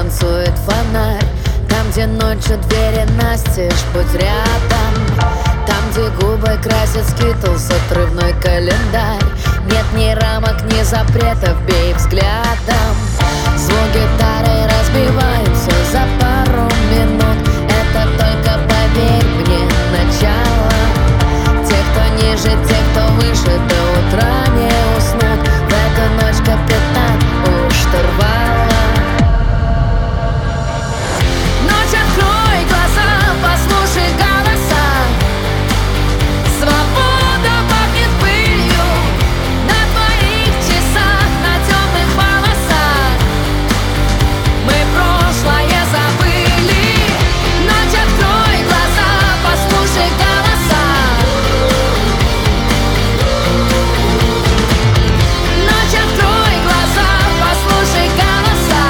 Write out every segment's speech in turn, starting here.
танцует фонарь. Там, где ночью двери настежь, будь рядом. Там, где губы красят скитлс, отрывной календарь. Нет ни рамок, ни запретов, бей взглядом. Звук гитары разбивается за пару минут. Это только, поверь мне, начало. Те, кто ниже, те, кто выше, до утра не уснут. В эту ночь капитан у штурвала. Ночь, открой глаза, послушай голоса. Свобода пахнет пылью на твоих часах, на темных волосах. Мы прошлое забыли. Ночь, открой глаза, послушай голоса. Ночь, открой глаза, послушай голоса.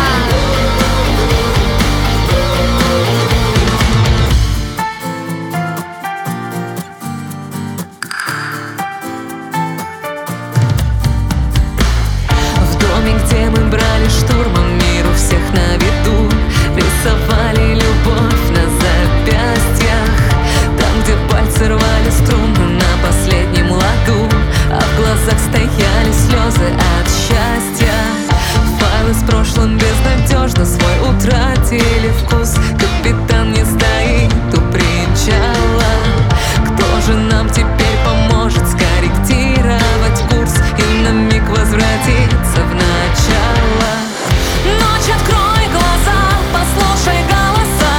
В доме, где мы брали штурмом мир у всех на виду, рисовали любовь на запястьях. Там, где пальцы рвали струны на последнем ладу, а в глазах стояли слезы от счастья. Файлы с прошлым безнадежно свой утратили вкус. Капитан не стоит у причала. Кто же нам теперь поможет скорректировать курс и на миг возвратиться в начало? Ночь, открой глаза, послушай голоса.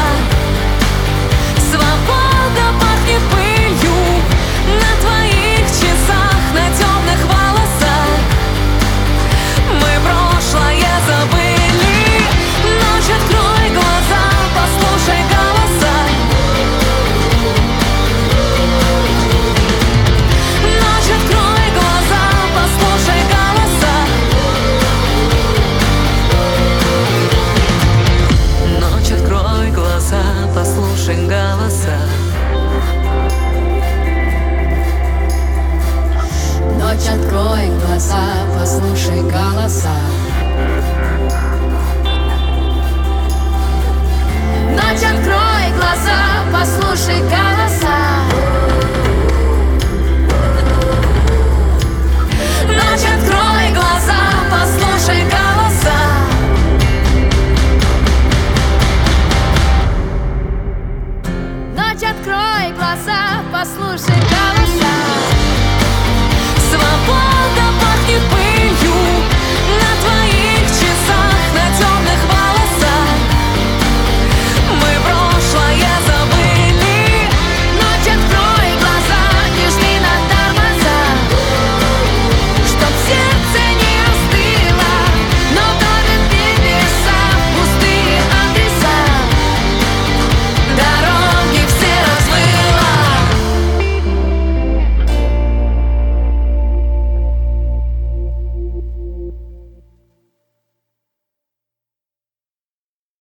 Свобода пахнет пылью на твоих часах, на темных волосах. Мы прошлое забыли. Ночь, открой глаза, послушай голоса. Ночь, открой глаза, послушай голоса. Ночь, открой глаза, послушай голоса. Ночь, открой глаза, послушай голоса. Ночь, открой глаза, послушай голоса.